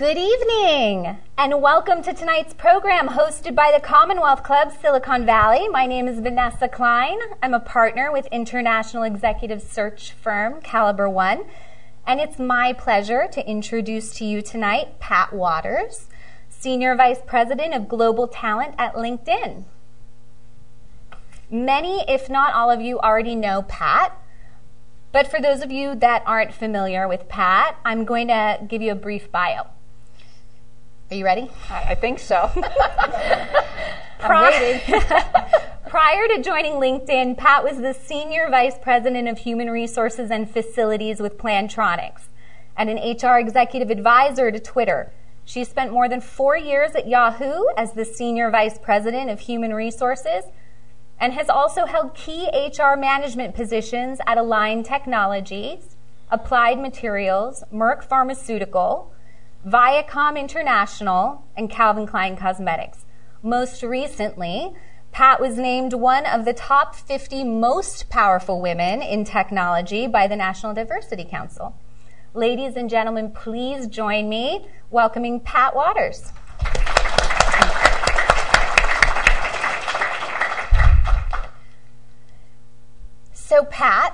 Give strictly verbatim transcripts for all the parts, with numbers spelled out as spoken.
Good evening, and welcome to tonight's program hosted by the Commonwealth Club Silicon Valley. My name is Vanessa Klein. I'm a partner with international executive search firm Caliber One, and it's my pleasure to introduce to you tonight Pat Wadors, Senior Vice President of Global Talent at LinkedIn. Many, if not all of you, already know Pat. But for those of you that aren't familiar with Pat, I'm going to give you a brief bio. Are you ready? I, I think so. I'm waiting. Prior to joining LinkedIn, Pat was the Senior Vice President of Human Resources and Facilities with Plantronics and an H R Executive Advisor to Twitter. She spent more than four years at Yahoo as the Senior Vice President of Human Resources and has also held key H R management positions at Align Technologies, Applied Materials, Merck Pharmaceutical, Viacom International, and Calvin Klein Cosmetics. Most recently, Pat was named one of the top fifty most powerful women in technology by the National Diversity Council. Ladies and gentlemen, please join me welcoming Pat Wadors. So, Pat,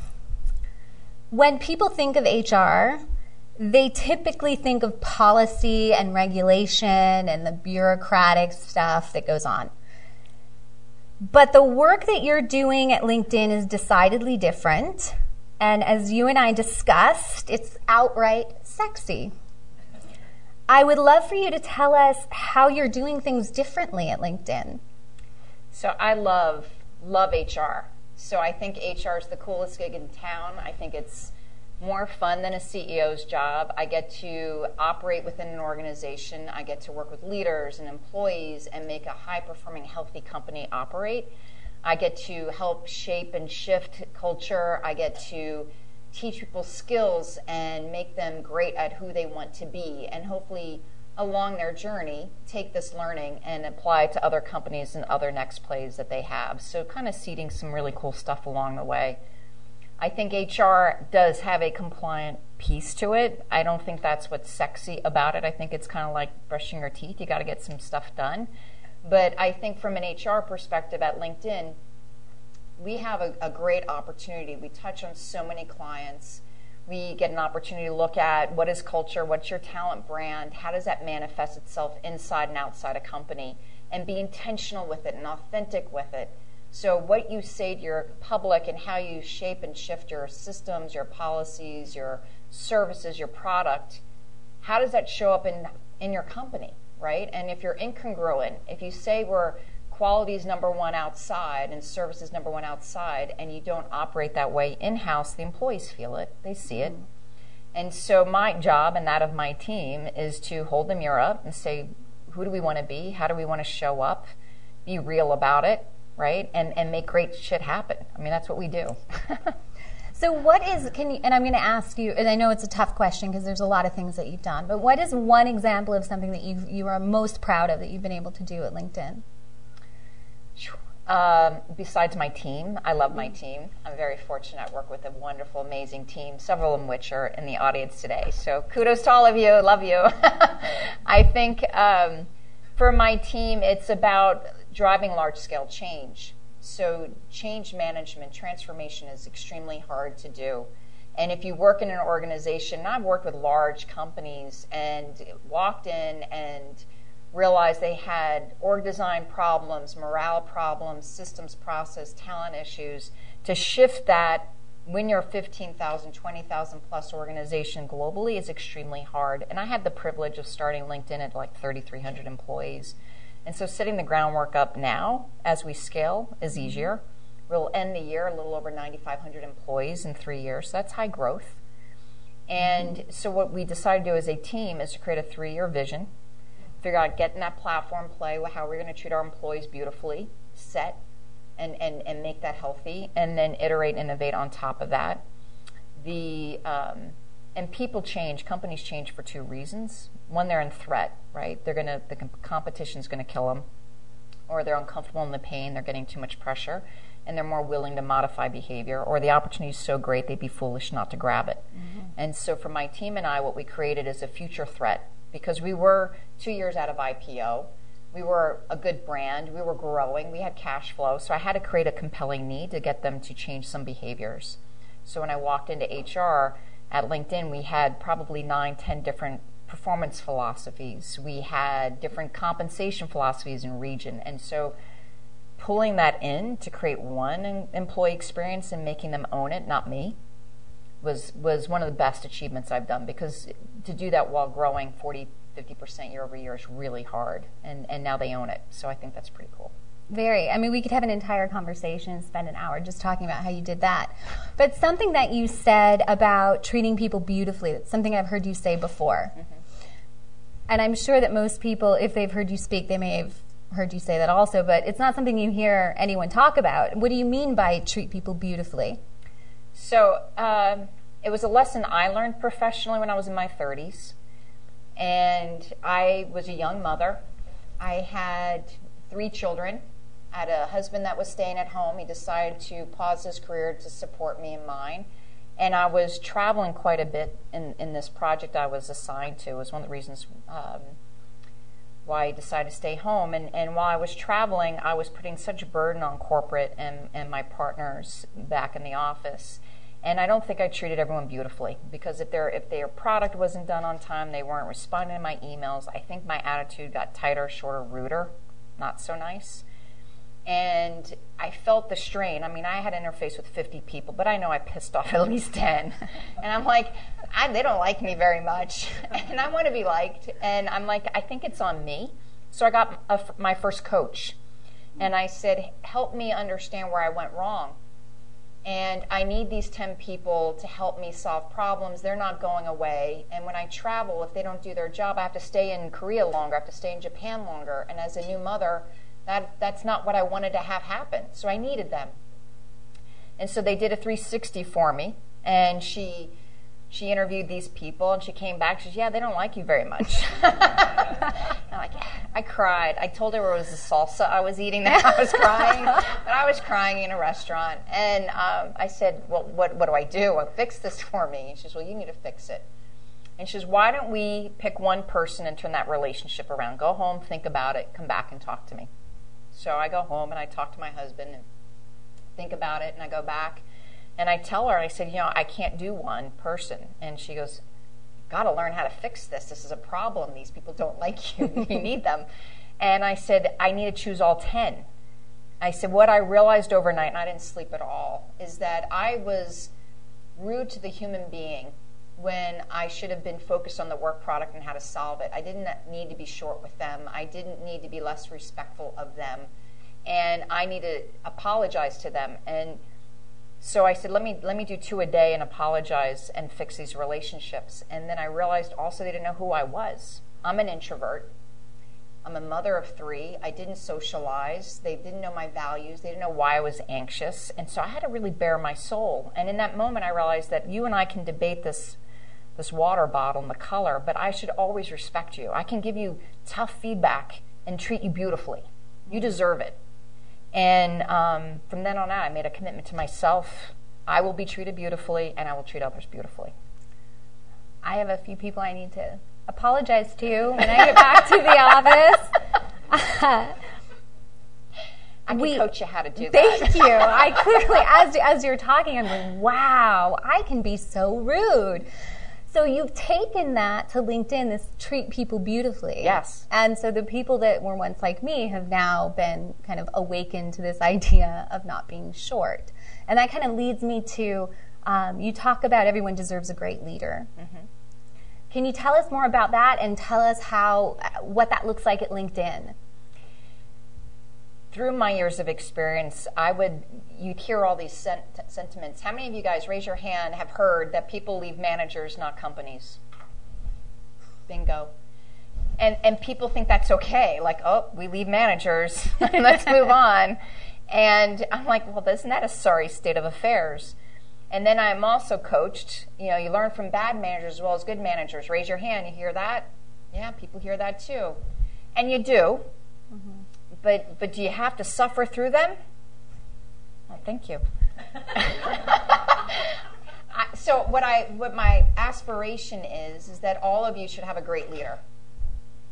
when people think of H R, they typically think of policy and regulation and the bureaucratic stuff that goes on. But the work that you're doing at LinkedIn is decidedly different. And as you and I discussed, it's outright sexy. I would love for you to tell us how you're doing things differently at LinkedIn. So I love, love H R. So I think H R is the coolest gig in town. I think it's more fun than a C E O's job. I get to operate within an organization. I get to work with leaders and employees and make a high-performing, healthy company operate. I get to help shape and shift culture. I get to teach people skills and make them great at who they want to be, and hopefully along their journey take this learning and apply it to other companies and other next plays that they have. So kind of seeding some really cool stuff along the way. I think H R does have a compliant piece to it. I don't think that's what's sexy about it. I think it's kind of like brushing your teeth. You got to get some stuff done. But I think from an H R perspective at LinkedIn, we have a, a great opportunity. We touch on so many clients. We get an opportunity to look at what is culture, what's your talent brand, how does that manifest itself inside and outside a company, and be intentional with it and authentic with it. So what you say to your public and how you shape and shift your systems, your policies, your services, your product, how does that show up in, in your company, right? And if you're incongruent, if you say we're quality is number one outside and service is number one outside, and you don't operate that way in-house, the employees feel it, they see it. Mm-hmm. And so my job and that of my team is to hold the mirror up and say, who do we want to be? How do we want to show up? Be real about it. Right? And and make great shit happen. I mean, that's what we do. So what is, can you, and I'm going to ask you, and I know it's a tough question because there's a lot of things that you've done, but what is one example of something that you you are most proud of that you've been able to do at LinkedIn? Um, besides my team, I love my team. I'm very fortunate to work with a wonderful, amazing team, several of which are in the audience today. So kudos to all of you. Love you. I think um, for my team, it's about driving large-scale change. So change management, transformation is extremely hard to do. And if you work in an organization, and I've worked with large companies and walked in and realized they had org design problems, morale problems, systems process, talent issues, to shift that when you're a fifteen thousand, twenty thousand plus organization globally is extremely hard. And I had the privilege of starting LinkedIn at like thirty-three hundred employees. And so setting the groundwork up now as we scale is easier. We'll end the year a little over ninety-five hundred employees in three years. So that's high growth. And mm-hmm. so what we decided to do as a team is to create a three-year vision, figure out getting that platform play, how we're going to treat our employees beautifully, set, and, and, and make that healthy, and then iterate and innovate on top of that. The um, And people change, companies change for two reasons. One, they're in threat, right? They're gonna, the competition's gonna kill them, or they're uncomfortable in the pain, they're getting too much pressure, and they're more willing to modify behavior, or the opportunity is so great they'd be foolish not to grab it. Mm-hmm. And so for my team and I, what we created is a future threat because we were two years out of I P O. We were a good brand. We were growing. We had cash flow. So I had to create a compelling need to get them to change some behaviors. So when I walked into H R at LinkedIn, we had probably nine, ten different performance philosophies. We had different compensation philosophies in region. And so pulling that in to create one employee experience and making them own it, not me, was, was one of the best achievements I've done, because to do that while growing forty, fifty percent year over year is really hard, and, and now they own it. So I think that's pretty cool. Very. I mean, we could have an entire conversation, spend an hour just talking about how you did that. But something that you said about treating people beautifully, that's something I've heard you say before. Mm-hmm. And I'm sure that most people, if they've heard you speak, they may have heard you say that also, but it's not something you hear anyone talk about. What do you mean by treat people beautifully? So um, it was a lesson I learned professionally when I was in my thirties. And I was a young mother. I had three children. I had a husband that was staying at home. He decided to pause his career to support me and mine. And I was traveling quite a bit in, in this project I was assigned to. It was one of the reasons um, why I decided to stay home. And, and while I was traveling, I was putting such a burden on corporate and, and my partners back in the office. And I don't think I treated everyone beautifully, because if their if their product wasn't done on time, they weren't responding to my emails. I think my attitude got tighter, shorter, ruder, not so nice. And I felt the strain. I mean, I had interface with fifty people, but I know I pissed off at least ten. And I'm like, I, they don't like me very much, and I want to be liked. And I'm like, I think it's on me. So I got a, my first coach, and I said, help me understand where I went wrong. And I need these ten people to help me solve problems. They're not going away. And when I travel, if they don't do their job, I have to stay in Korea longer. I have to stay in Japan longer. And as a new mother, that that's not what I wanted to have happen. So I needed them. And so they did a three sixty for me. And she she interviewed these people, and she came back. She said, yeah, they don't like you very much. I'm like, I cried. I told her it was the salsa I was eating that I was crying. But I was crying in a restaurant. And um, I said, well, what, what do I do? Well, fix this for me. And she says, well, you need to fix it. And she says, why don't we pick one person and turn that relationship around? Go home, think about it, come back and talk to me. So I go home, and I talk to my husband and think about it, and I go back. And I tell her, I said, you know, I can't do one person. And she goes, got to learn how to fix this. This is a problem. These people don't like you. You need them. And I said, I need to choose all ten. I said, what I realized overnight, and I didn't sleep at all, is that I was rude to the human being when I should have been focused on the work product and how to solve it. I didn't need to be short with them. I didn't need to be less respectful of them. And I need to apologize to them. And so I said, let me let me do two a day and apologize and fix these relationships. And then I realized also they didn't know who I was. I'm an introvert. I'm a mother of three. I didn't socialize. They didn't know my values. They didn't know why I was anxious. And so I had to really bare my soul. And in that moment, I realized that you and I can debate this, this water bottle and the color, but I should always respect you. I can give you tough feedback and treat you beautifully. You deserve it. And um, from then on out, I made a commitment to myself. I will be treated beautifully, and I will treat others beautifully. I have a few people I need to apologize to when I get back to the office. I can we, coach you how to do thank that. Thank you. I clearly, as, as you're talking, I'm like, wow, I can be so rude. So you've taken that to LinkedIn, this treat people beautifully. Yes. And so the people that were once like me have now been kind of awakened to this idea of not being short. And that kind of leads me to, um, you talk about everyone deserves a great leader. Mm-hmm. Can you tell us more about that and tell us how, what that looks like at LinkedIn? Through my years of experience, I would, you'd hear all these sent, sentiments. How many of you guys, raise your hand, have heard that people leave managers, not companies? Bingo. And and people think that's okay. Like, oh, we leave managers. Let's move on. And I'm like, well, isn't that a sorry state of affairs? And then I'm also coached. You know, you learn from bad managers as well as good managers. Raise your hand. You hear that? Yeah, people hear that too. And you do. Mm-hmm. But but do you have to suffer through them? Oh, thank you. I, so what I what my aspiration is is that all of you should have a great leader.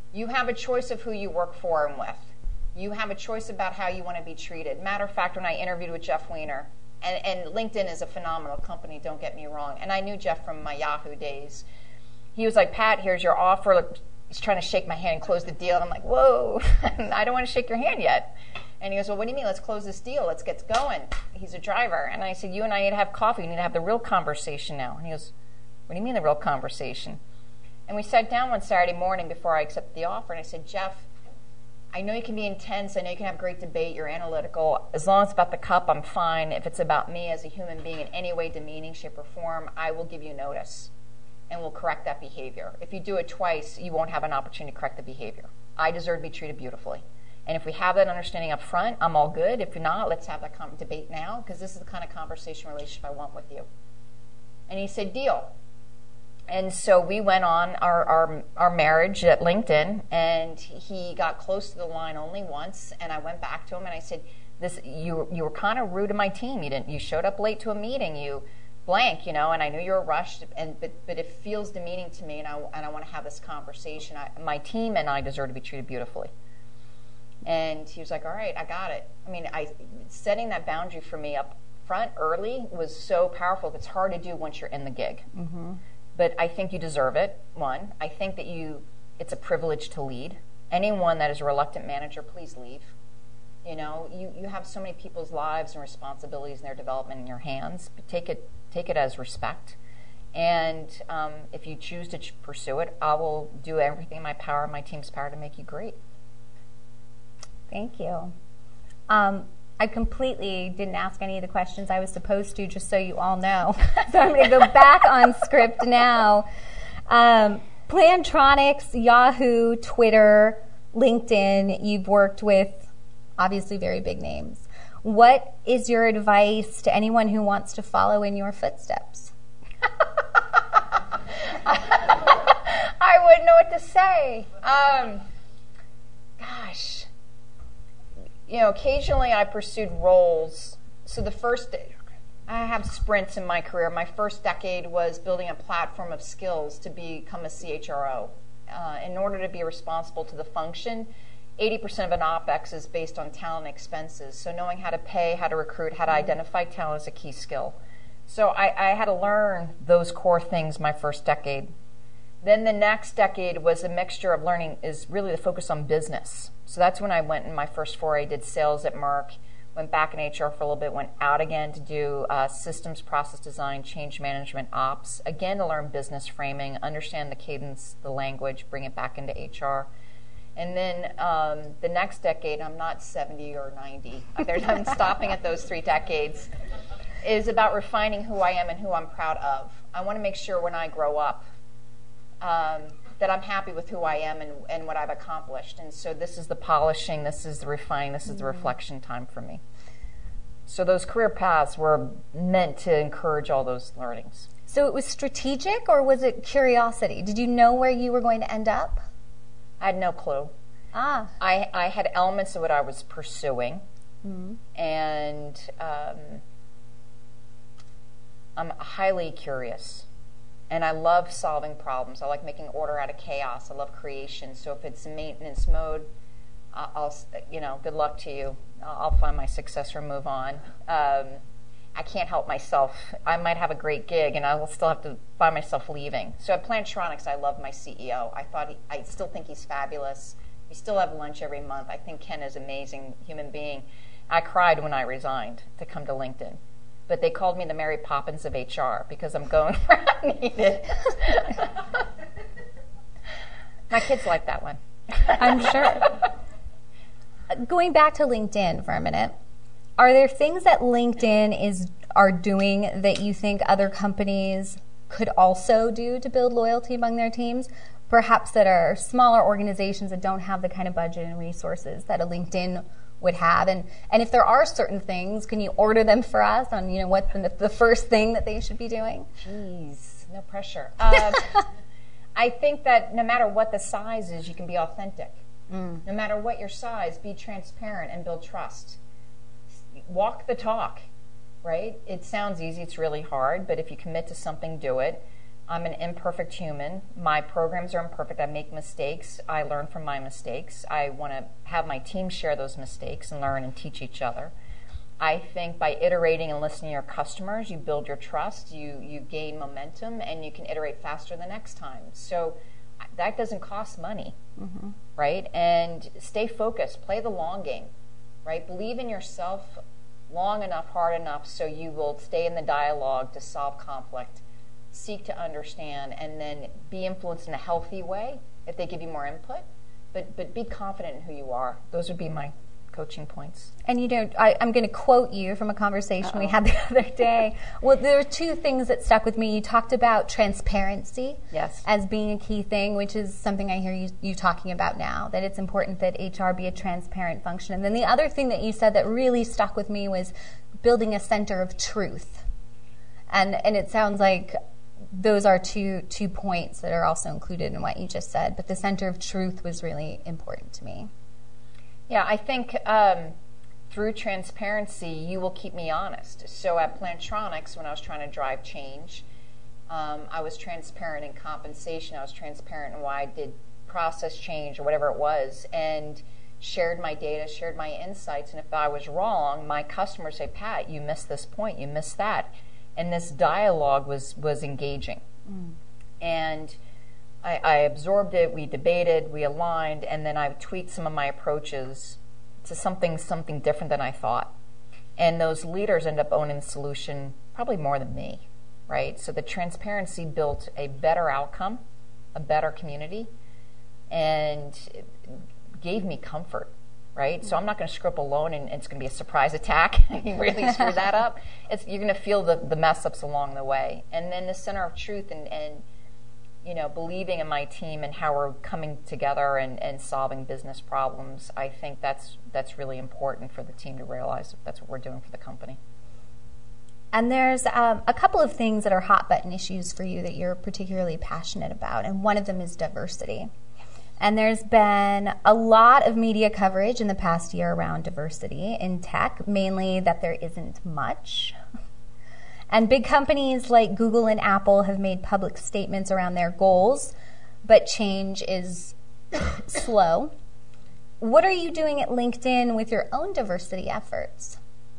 You have a choice of who you work for and with. You have a choice about how you want to be treated. Matter of fact, when I interviewed with Jeff Weiner, and, and LinkedIn is a phenomenal company, don't get me wrong, and I knew Jeff from my Yahoo days. He was like, Pat, here's your offer. He's trying to shake my hand and close the deal. And I'm like, whoa, I don't want to shake your hand yet. And he goes, well, what do you mean? Let's close this deal. Let's get going. He's a driver. And I said, you and I need to have coffee. We need to have the real conversation now. And he goes, what do you mean the real conversation? And we sat down one Saturday morning before I accepted the offer. And I said, Jeff, I know you can be intense. I know you can have great debate. You're analytical. As long as it's about the cup, I'm fine. If it's about me as a human being in any way, demeaning, shape, or form, I will give you notice. And we'll correct that behavior. If you do it twice, you won't have an opportunity to correct the behavior. I deserve to be treated beautifully. And if we have that understanding up front, I'm all good. If not, let's have that com- debate now, because this is the kind of conversation relationship I want with you. And he said, deal. And so we went on our, our, our marriage at LinkedIn, and he got close to the line only once, and I went back to him and I said, "This you you were kind of rude to my team. You didn't you showed up late to a meeting. You blank, you know, and I knew you were rushed, and but but it feels demeaning to me, and I and I want to have this conversation. I, my team and I deserve to be treated beautifully." And he was like, "All right, I got it." I mean, I setting that boundary for me up front early was so powerful. It's hard to do once you're in the gig, mm-hmm. But I think you deserve it. One, I think that you it's a privilege to lead. Anyone that is a reluctant manager, please leave. You know, you, you have so many people's lives and responsibilities and their development in your hands. But take it take it as respect. And um, if you choose to ch- pursue it, I will do everything in my power, my team's power, to make you great. Thank you. Um, I completely didn't ask any of the questions I was supposed to, just so you all know. So I'm going to go back on script now. Um, Plantronics, Yahoo, Twitter, LinkedIn, you've worked with obviously very big names. What is your advice to anyone who wants to follow in your footsteps? I wouldn't know what to say. Um, gosh. You know, occasionally I pursued roles. So the first, I have sprints in my career. My first decade was building a platform of skills to become a C H R O. Uh, in order to be responsible to the function, eighty percent of an OpEx is based on talent expenses. So knowing how to pay, how to recruit, how to identify talent is a key skill. So I, I had to learn those core things my first decade. Then the next decade was a mixture of learning, is really the focus on business. So that's when I went in my first foray, did sales at Merck, went back in H R for a little bit, went out again to do uh, systems, process design, change management, ops, again to learn business framing, understand the cadence, the language, bring it back into H R. And then um, the next decade, I'm not seventy or ninety, I'm stopping at those three decades, is about refining who I am and who I'm proud of. I want to make sure when I grow up um, that I'm happy with who I am and, and what I've accomplished. And so this is the polishing, this is the refining, this is the reflection time for me. So those career paths were meant to encourage all those learnings. So it was strategic, or was it curiosity? Did you know where you were going to end up? I had no clue. Ah. I, I had elements of what I was pursuing, mm-hmm. and um, I'm highly curious. And I love solving problems. I like making order out of chaos. I love creation. So if it's maintenance mode, I'll, you know, good luck to you. I'll find my successor and move on. Um, I can't help myself. I might have a great gig, and I will still have to find myself leaving. So at Plantronics, I love my C E O. I thought he, I still think he's fabulous. We still have lunch every month. I think Ken is an amazing human being. I cried when I resigned to come to LinkedIn. But they called me the Mary Poppins of H R because I'm going where I'm needed. My kids like that one. I'm sure. Going back to LinkedIn for a minute, are there things that LinkedIn is are doing that you think other companies could also do to build loyalty among their teams? Perhaps that are smaller organizations that don't have the kind of budget and resources that a LinkedIn would have, and and if there are certain things, can you order them for us on, you know, what's the, the first thing that they should be doing? Jeez, no pressure. Uh, I think that no matter what the size is, you can be authentic. Mm. No matter what your size, be transparent and build trust. Walk the talk, right? It sounds easy, it's really hard, but if you commit to something, do it. I'm an imperfect human. My programs are imperfect. I make mistakes. I learn from my mistakes. I want to have my team share those mistakes and learn and teach each other. I think by iterating and listening to your customers, you build your trust, you, you gain momentum, and you can iterate faster the next time. So that doesn't cost money, mm-hmm. right? And stay focused. Play the long game, right? Believe in yourself long enough, hard enough, so you will stay in the dialogue to solve conflict, seek to understand, and then be influenced in a healthy way if they give you more input. But but be confident in who you are. Those would be my coaching points. And you know, I, I'm going to quote you from a conversation Uh-oh. we had the other day. Well, there were two things that stuck with me. You talked about transparency yes. as being a key thing, which is something I hear you, you talking about now, that it's important that H R be a transparent function. And then the other thing that you said that really stuck with me was building a center of truth. And and it sounds like those are two two points that are also included in what you just said. But the center of truth was really important to me. Yeah, I think um, through transparency, you will keep me honest. So at Plantronics, when I was trying to drive change, um, I was transparent in compensation. I was transparent in why I did process change or whatever it was, and shared my data, shared my insights. And if I was wrong, my customers say, Pat, you missed this point, you missed that. And this dialogue was, was engaging. Mm. And I, I absorbed it, we debated, we aligned, and then I tweaked some of my approaches to something something different than I thought. And those leaders end up owning the solution probably more than me, right? So the transparency built a better outcome, a better community, and it gave me comfort, right? So I'm not going to screw up alone and it's going to be a surprise attack. You really screw that up. It's, you're going to feel the, the mess-ups along the way. And then the center of truth and, and you know, believing in my team and how we're coming together and, and solving business problems, I think that's that's really important for the team to realize that that's what we're doing for the company. And there's um, a couple of things that are hot button issues for you that you're particularly passionate about, and one of them is diversity. And there's been a lot of media coverage in the past year around diversity in tech, mainly that there isn't much. And big companies like Google and Apple have made public statements around their goals, but change is slow. What are you doing at LinkedIn with your own diversity efforts?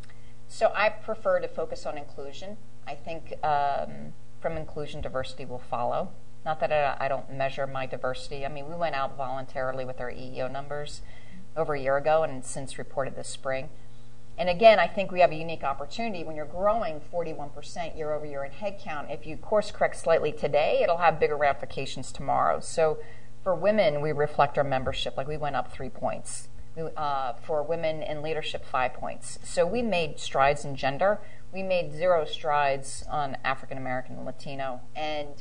So I prefer to focus on inclusion. I think um, from inclusion, diversity will follow. Not that I, I don't measure my diversity. I mean, we went out voluntarily with our E E O numbers over a year ago and since reported this spring. And again, I think we have a unique opportunity when you're growing forty-one percent year over year in headcount. If you course correct slightly today, it'll have bigger ramifications tomorrow. So for women, we reflect our membership. Like we went up three points. We, uh, for women in leadership, five points. So we made strides in gender. We made zero strides on African American and Latino. And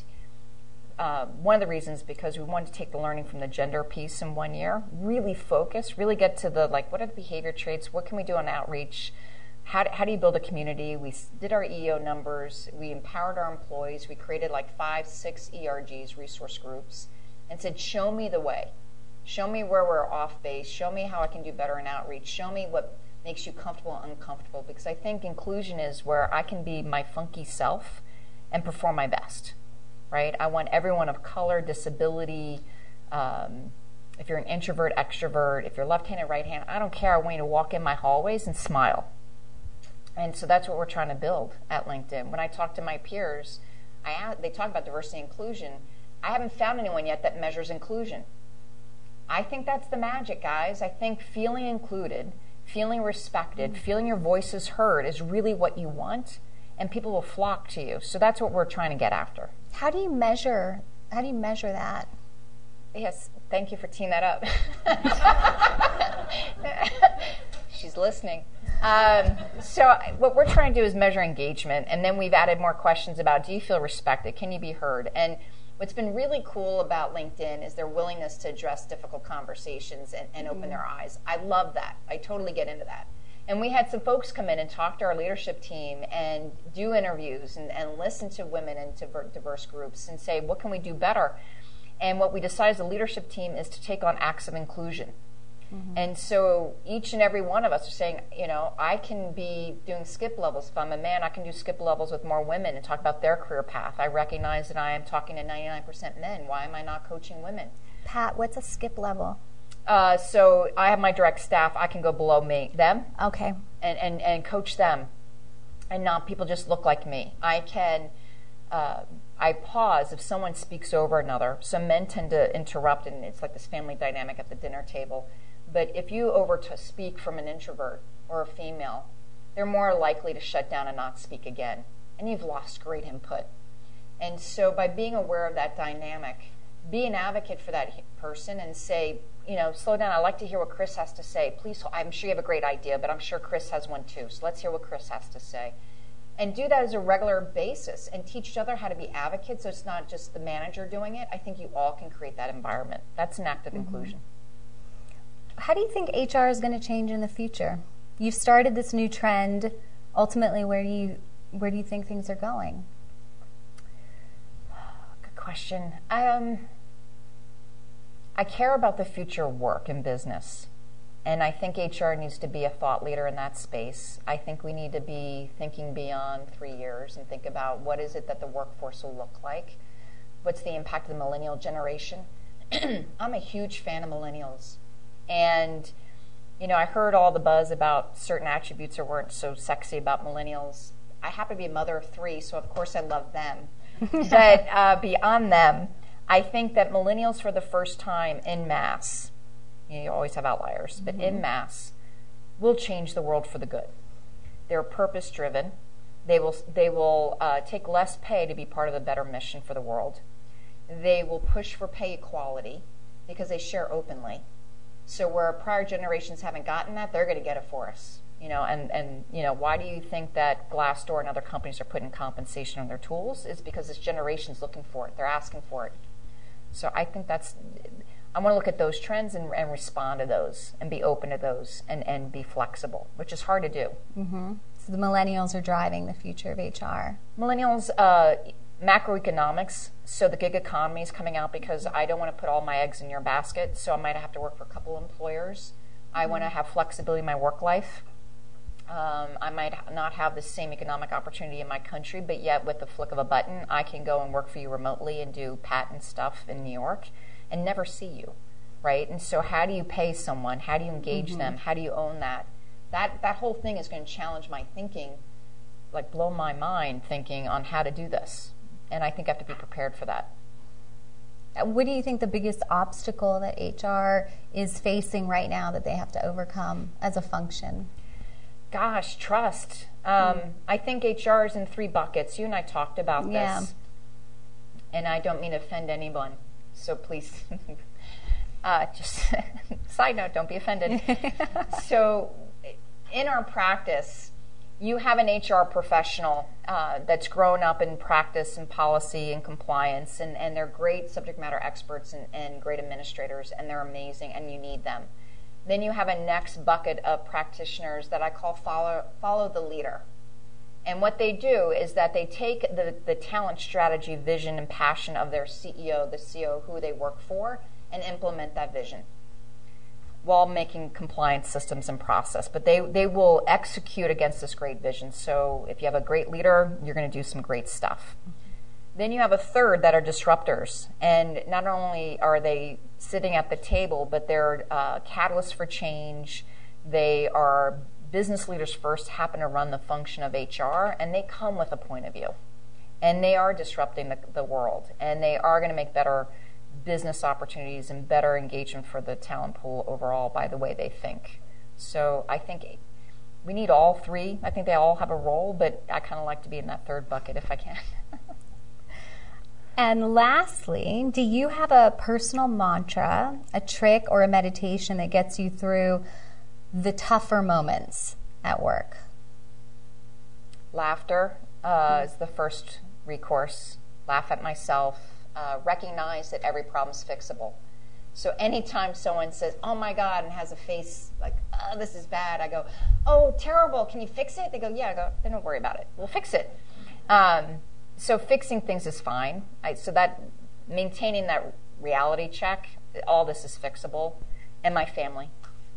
Uh, one of the reasons because we wanted to take the learning from the gender piece in one year, really focus, really get to the, like, what are the behavior traits? What can we do on outreach? How do, how do you build a community? We did our E E O numbers. We empowered our employees. We created like five, six E R Gs, resource groups, and said, show me the way. Show me where we're off base. Show me how I can do better in outreach. Show me what makes you comfortable and uncomfortable. Because I think inclusion is where I can be my funky self and perform my best. Right? I want everyone of color, disability, um, if you're an introvert, extrovert, if you're left-handed, right-handed, I don't care. I want you to walk in my hallways and smile. And so that's what we're trying to build at LinkedIn. When I talk to my peers, I ask, they talk about diversity and inclusion. I haven't found anyone yet that measures inclusion. I think that's the magic, guys. I think feeling included, feeling respected, feeling your voice is heard is really what you want, and people will flock to you. So that's what we're trying to get after. How do you measure? How do you measure that? Yes, thank you for teeing that up. She's listening. Um, so what we're trying to do is measure engagement, and then we've added more questions about, do you feel respected? Can you be heard? And what's been really cool about LinkedIn is their willingness to address difficult conversations and, and open mm-hmm. their eyes. I love that. I totally get into that. And we had some folks come in and talk to our leadership team and do interviews and, and listen to women and to diverse groups and say, what can we do better? And what we decided as a leadership team is to take on acts of inclusion. Mm-hmm. And so each and every one of us are saying, you know, I can be doing skip levels. If I'm a man, I can do skip levels with more women and talk about their career path. I recognize that I am talking to ninety-nine percent men. Why am I not coaching women? Pat, what's a skip level? Uh, so I have my direct staff. I can go below me, them. Okay. And, and, and coach them. And not people just look like me. I can, uh, I pause if someone speaks over another. Some men tend to interrupt, and it's like this family dynamic at the dinner table. But if you over to speak from an introvert or a female, they're more likely to shut down and not speak again. And you've lost great input. And so by being aware of that dynamic, be an advocate for that person and say, you know, slow down. I'd like to hear what Chris has to say. Please, I'm sure you have a great idea, but I'm sure Chris has one too. So let's hear what Chris has to say. And do that as a regular basis and teach each other how to be advocates so it's not just the manager doing it. I think you all can create that environment. That's an act of mm-hmm. inclusion. How do you think H R is going to change in the future? You've started this new trend. Ultimately, where do you where do you think things are going? Good question. Um, I care about the future of work and business. And I think H R needs to be a thought leader in that space. I think we need to be thinking beyond three years and think about what is it that the workforce will look like. What's the impact of the millennial generation? I'm a huge fan of millennials. And, you know, I heard all the buzz about certain attributes that weren't so sexy about millennials. I happen to be a mother of three, so of course I love them. But uh, beyond them, I think that millennials for the first time en masse, you always have outliers, but mm-hmm. en masse, will change the world for the good. They're purpose-driven. They will, they will uh, take less pay to be part of the better mission for the world. They will push for pay equality because they share openly. So where prior generations haven't gotten that, they're going to get it for us. You know, and, and you know, why do you think that Glassdoor and other companies are putting compensation on their tools? It's because this generation's looking for it. They're asking for it. So I think that's, I want to look at those trends and, and respond to those and be open to those and, and be flexible, which is hard to do. Mm-hmm. So the millennials are driving the future of H R. Millennials, uh, macroeconomics, so the gig economy is coming out because I don't want to put all my eggs in your basket, so I might have to work for a couple employers. I mm-hmm. want to have flexibility in my work life. Um, I might not have the same economic opportunity in my country, but yet with the flick of a button, I can go and work for you remotely and do patent stuff in New York and never see you, right? And so how do you pay someone? How do you engage mm-hmm. them? How do you own that? That that whole thing is going to challenge my thinking, like blow my mind thinking on how to do this. And I think I have to be prepared for that. What do you think the biggest obstacle that H R is facing right now that they have to overcome as a function? Gosh, trust. Um, mm. I think H R is in three buckets. You and I talked about this. Yeah. And I don't mean to offend anyone, so please, uh, just side note, don't be offended. So in our practice, you have an H R professional uh, that's grown up in practice and policy and compliance, and, and they're great subject matter experts and, and great administrators, and they're amazing, and you need them. Then you have a next bucket of practitioners that I call follow, follow the leader. And what they do is that they take the, the talent strategy, vision, and passion of their C E O, the C E O who they work for, and implement that vision while making compliance systems and process. But they, they will execute against this great vision. So if you have a great leader, you're going to do some great stuff. Then you have a third that are disruptors. And not only are they sitting at the table, but they're uh, catalysts for change. They are business leaders first, happen to run the function of H R, and they come with a point of view. And they are disrupting the, the world. And they are going to make better business opportunities and better engagement for the talent pool overall by the way they think. So I think we need all three. I think they all have a role, but I kind of like to be in that third bucket if I can. And lastly, do you have a personal mantra, a trick, or a meditation that gets you through the tougher moments at work? Laughter uh, is the first recourse. Laugh at myself. Uh, recognize that every problem's fixable. So anytime someone says, oh my God, and has a face like, oh, this is bad, I go, oh, terrible, can you fix it? They go, yeah. I go, then don't worry about it. We'll fix it. Um, so fixing things is fine. I, so that maintaining that reality check, all this is fixable. And my family.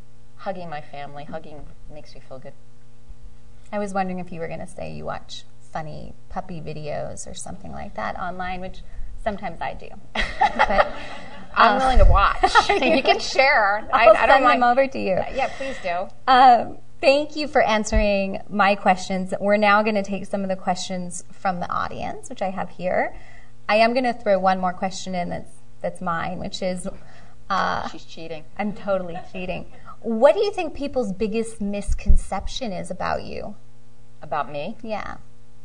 hugging my family. Hugging makes me feel good. I was wondering if you were going to say you watch funny puppy videos or something like that online, which sometimes I do. But I'm uh, willing to watch. You can share. I'll I, I send don't mind. them over to you. Yeah, please do. Um, thank you for answering my questions. We're now going to take some of the questions from the audience, which I have here. I am going to throw one more question in that's that's mine, which is... Uh, She's cheating. I'm totally cheating. What do you think people's biggest misconception is about you? About me? Yeah.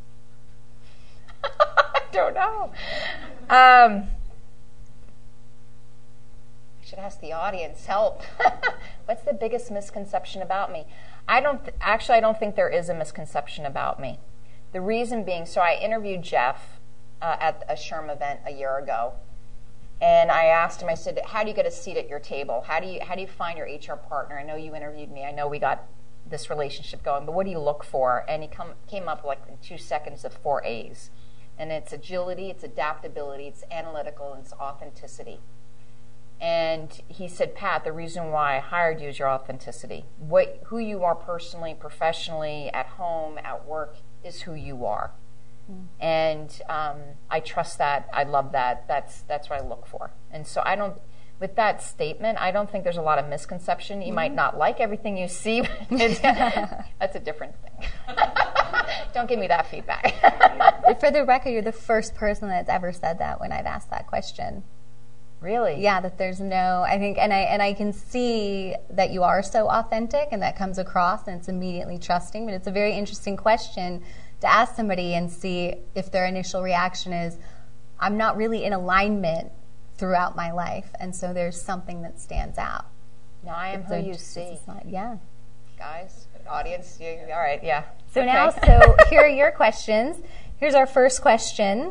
I don't know. Um, I should ask the audience. Help. What's the biggest misconception about me? I don't th- actually. I don't think there is a misconception about me. The reason being, so I interviewed Jeff uh, at a SHRM event a year ago, and I asked him. I said, "How do you get a seat at your table? How do you how do you find your H R partner? I know you interviewed me. I know we got this relationship going, but what do you look for?" And he come, came up like in two seconds of four A's. And it's agility, it's adaptability, it's analytical, and it's authenticity. And he said, "Pat, the reason why I hired you is your authenticity. What, who you are personally, professionally, at home, at work, is who you are." Mm. And um, I trust that. I love that. That's that's what I look for. And so I don't, with that statement, I don't think there's a lot of misconception. You mm-hmm. might not like everything you see, but it's, that's a different thing. Don't give me that feedback. For the record, you're the first person that's ever said that when I've asked that question. Really? Yeah, that there's no, I think, and I and I can see that you are so authentic and that comes across and it's immediately trusting, but it's a very interesting question to ask somebody and see if their initial reaction is, I'm not really in alignment throughout my life, and so there's something that stands out. No, I am it's who a, you see. Yeah. Guys, audience, you, all right, yeah. So okay. now, so here are your questions. Here's our first question.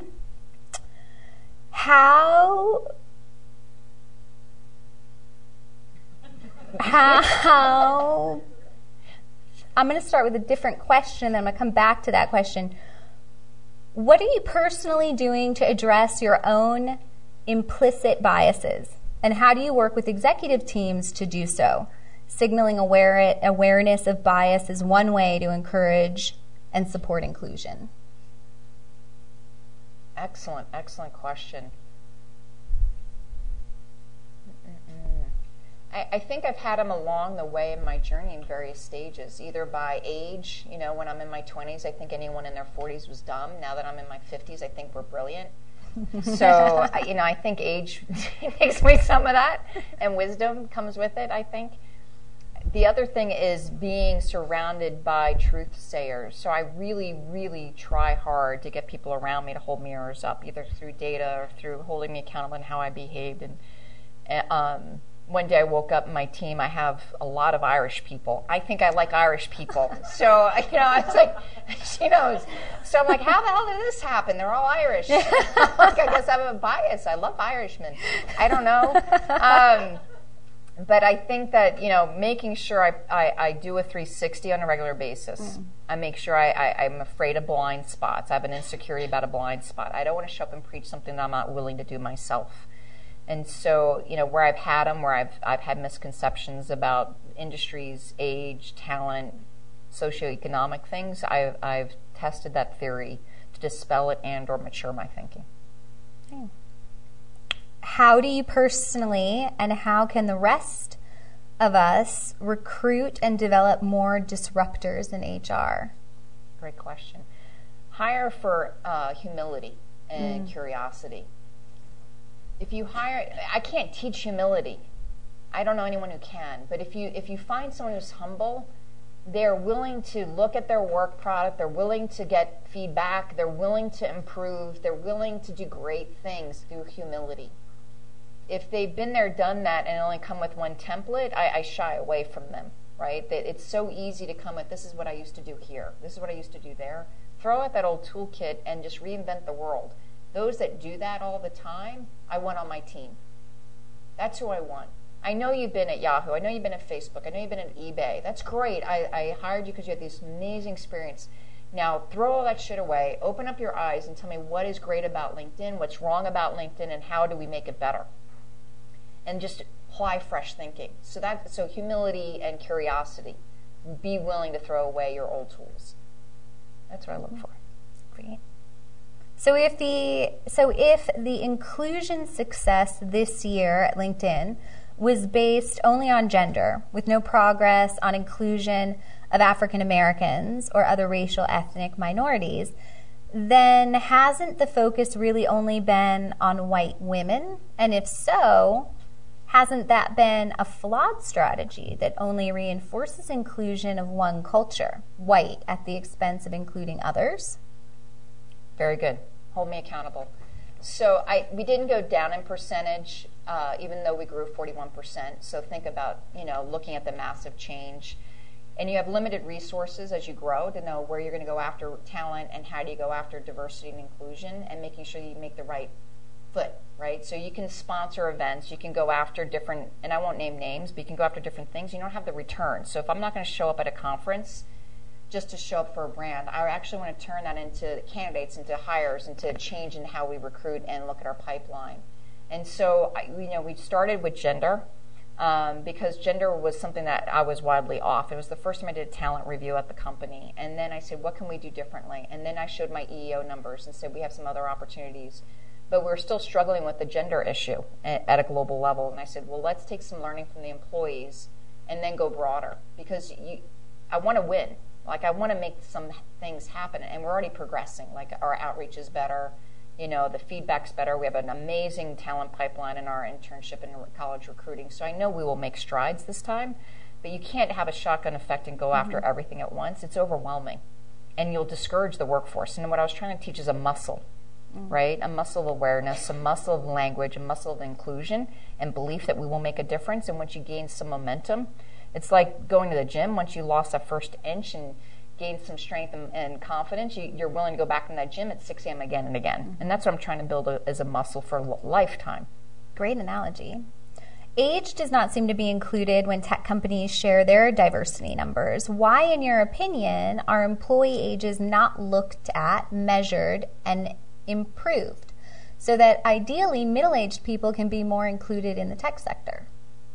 How, how, I'm going to start with a different question, then I'm going to come back to that question. What are you personally doing to address your own implicit biases? And how do you work with executive teams to do so? Signaling aware, awareness of bias is one way to encourage and support inclusion. Excellent, excellent question. I, I think I've had them along the way in my journey in various stages, either by age. You know, when I'm in my twenties, I think anyone in their forties was dumb. Now that I'm in my fifties, I think we're brilliant. So, you know, I think age takes away some of that, and wisdom comes with it, I think. The other thing is being surrounded by truth sayers. So I really, really try hard to get people around me to hold mirrors up, either through data or through holding me accountable in how I behaved. And um, one day I woke up in my team, I have a lot of Irish people. I think I like Irish people. So, you know, I was like, she knows. So I'm like, how the hell did this happen? They're all Irish. Like, I guess I have a bias. I love Irishmen. I don't know. Um, But I think that, you know, making sure I, I, I do a three sixty on a regular basis. Mm. I make sure I, I, I'm afraid of blind spots. I have an insecurity about a blind spot. I don't want to show up and preach something that I'm not willing to do myself. And so, you know, where I've had them, where I've I've had misconceptions about industries, age, talent, socioeconomic things, I've, I've tested that theory to dispel it and or mature my thinking. Okay. How do you personally, and how can the rest of us recruit and develop more disruptors in H R? Great question. Hire for uh, humility and mm. curiosity. If you hire, I can't teach humility. I don't know anyone who can. But if you if you find someone who's humble, they're willing to look at their work product. They're willing to get feedback. They're willing to improve. They're willing to do great things through humility. If they've been there, done that, and only come with one template, I, I shy away from them, right? That it's so easy to come with, this is what I used to do here. This is what I used to do there. Throw out that old toolkit and just reinvent the world. Those that do that all the time, I want on my team. That's who I want. I know you've been at Yahoo. I know you've been at Facebook. I know you've been at eBay. That's great. I, I hired you because you had this amazing experience. Now, throw all that shit away. Open up your eyes and tell me what is great about LinkedIn, what's wrong about LinkedIn, and how do we make it better. and just apply fresh thinking. So that so humility and curiosity. Be willing to throw away your old tools. That's what I look for. Great. So if the so if the inclusion success this year at LinkedIn was based only on gender, with no progress on inclusion of African Americans or other racial ethnic minorities, then hasn't the focus really only been on white women? And if so, hasn't that been a flawed strategy that only reinforces inclusion of one culture, white, at the expense of including others? Very good. Hold me accountable. So I we didn't go down in percentage, uh, even though we grew forty-one percent. So think about, you know, looking at the massive change. And you have limited resources as you grow to know where you're going to go after talent and how do you go after diversity and inclusion, and making sure you make the right foot, right? So you can sponsor events, you can go after different, and I won't name names, but you can go after different things. You don't have the return. So if I'm not going to show up at a conference just to show up for a brand, I actually want to turn that into candidates, into hires, into change in how we recruit and look at our pipeline. And so, you know, we started with gender um, because gender was something that I was wildly off. It was the first time I did a talent review at the company. And then I said, what can we do differently? And then I showed my E E O numbers and said, we have some other opportunities. But we're still struggling with the gender issue at, at a global level. And I said, well, let's take some learning from the employees and then go broader, because you, I want to win. Like, I want to make some things happen, and we're already progressing. Like, our outreach is better, you know, the feedback's better. We have an amazing talent pipeline in our internship and college recruiting. So I know we will make strides this time, but you can't have a shotgun effect and go mm-hmm. after everything at once. It's overwhelming, and you'll discourage the workforce. And what I was trying to teach is a muscle, mm-hmm. right? A muscle of awareness, a muscle of language, a muscle of inclusion, and belief that we will make a difference. And once you gain some momentum, it's like going to the gym. Once you lost that first inch and gained some strength and, and confidence, you, you're willing to go back in that gym at six a.m. again and again. Mm-hmm. And that's what I'm trying to build a, as a muscle for a lifetime. Great analogy. Age does not seem to be included when tech companies share their diversity numbers. Why, in your opinion, are employee ages not looked at, measured, and improved so that ideally middle-aged people can be more included in the tech sector?